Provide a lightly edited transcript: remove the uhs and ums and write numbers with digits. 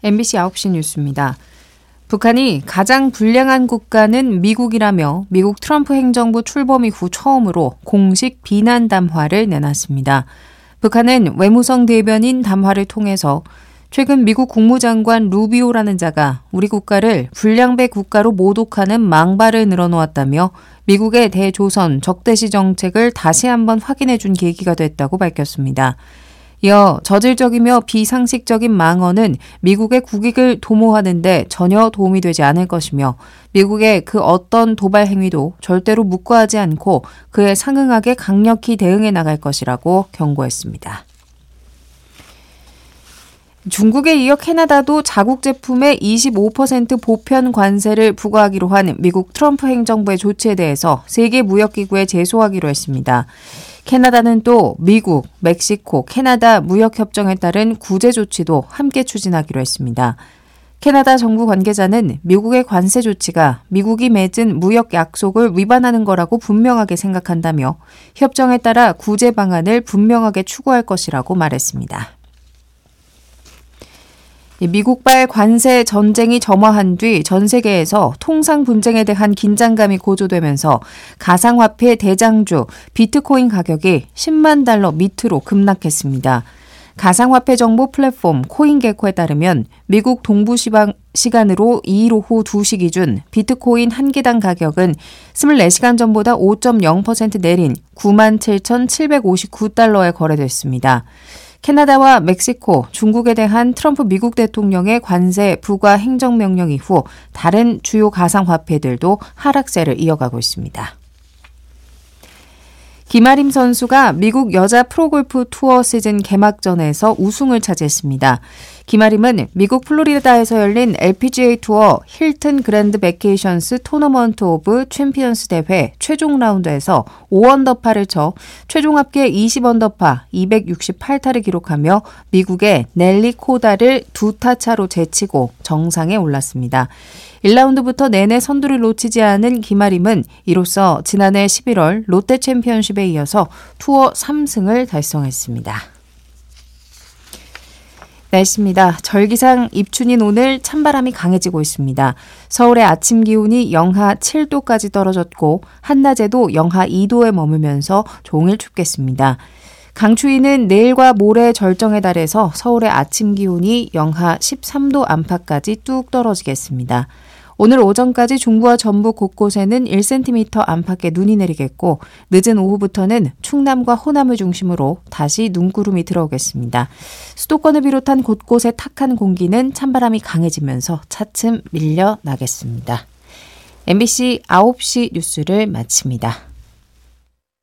MBC 9시 뉴스입니다. 북한이 가장 불량한 국가는 미국이라며 미국 트럼프 행정부 출범 이후 처음으로 공식 비난 담화를 내놨습니다. 북한은 외무성 대변인 담화를 통해서 최근 미국 국무장관 루비오라는 자가 우리 국가를 불량배 국가로 모독하는 망발을 늘어놓았다며 미국의 대조선 적대시 정책을 다시 한번 확인해 준 계기가 됐다고 밝혔습니다. 이어 저질적이며 비상식적인 망언은 미국의 국익을 도모하는 데 전혀 도움이 되지 않을 것이며 미국의 그 어떤 도발 행위도 절대로 묵과하지 않고 그에 상응하게 강력히 대응해 나갈 것이라고 경고했습니다. 중국에 이어 캐나다도 자국 제품에 25% 보편 관세를 부과하기로 한 미국 트럼프 행정부의 조치에 대해서 세계무역기구에 제소하기로 했습니다. 캐나다는 또 미국, 멕시코, 캐나다 무역협정에 따른 구제 조치도 함께 추진하기로 했습니다. 캐나다 정부 관계자는 미국의 관세 조치가 미국이 맺은 무역 약속을 위반하는 거라고 분명하게 생각한다며 협정에 따라 구제 방안을 분명하게 추구할 것이라고 말했습니다. 미국발 관세 전쟁이 점화한 뒤 전 세계에서 통상 분쟁에 대한 긴장감이 고조되면서 가상화폐 대장주 비트코인 가격이 10만 달러 밑으로 급락했습니다. 가상화폐 정보 플랫폼 코인게코에 따르면 미국 동부 시간으로 2일 오후 2시 기준 비트코인 한 개당 가격은 24시간 전보다 5.0% 내린 97,759달러에 거래됐습니다. 캐나다와 멕시코, 중국에 대한 트럼프 미국 대통령의 관세 부과 행정명령 이후 다른 주요 가상화폐들도 하락세를 이어가고 있습니다. 김아림 선수가 미국 여자 프로골프 투어 시즌 개막전에서 우승을 차지했습니다. 김아림은 미국 플로리다에서 열린 LPGA 투어 힐튼 그랜드 베케이션스 토너먼트 오브 챔피언스 대회 최종 라운드에서 5언더파를 쳐 최종 합계 20언더파 268타를 기록하며 미국의 넬리 코다를 2타 차로 제치고 정상에 올랐습니다. 1라운드부터 내내 선두를 놓치지 않은 김아림은 이로써 지난해 11월 롯데 챔피언십에 이어서 투어 3승을 달성했습니다. 날씨입니다. 절기상 입춘인 오늘 찬바람이 강해지고 있습니다. 서울의 아침 기온이 영하 7도까지 떨어졌고 한낮에도 영하 2도에 머물면서 종일 춥겠습니다. 강추위는 내일과 모레 절정에 달해서 서울의 아침 기온이 영하 13도 안팎까지 뚝 떨어지겠습니다. 오늘 오전까지 중부와 전북 곳곳에는 1cm 안팎의 눈이 내리겠고 늦은 오후부터는 충남과 호남을 중심으로 다시 눈구름이 들어오겠습니다. 수도권을 비롯한 곳곳의 탁한 공기는 찬바람이 강해지면서 차츰 밀려나겠습니다. MBC 9시 뉴스를 마칩니다.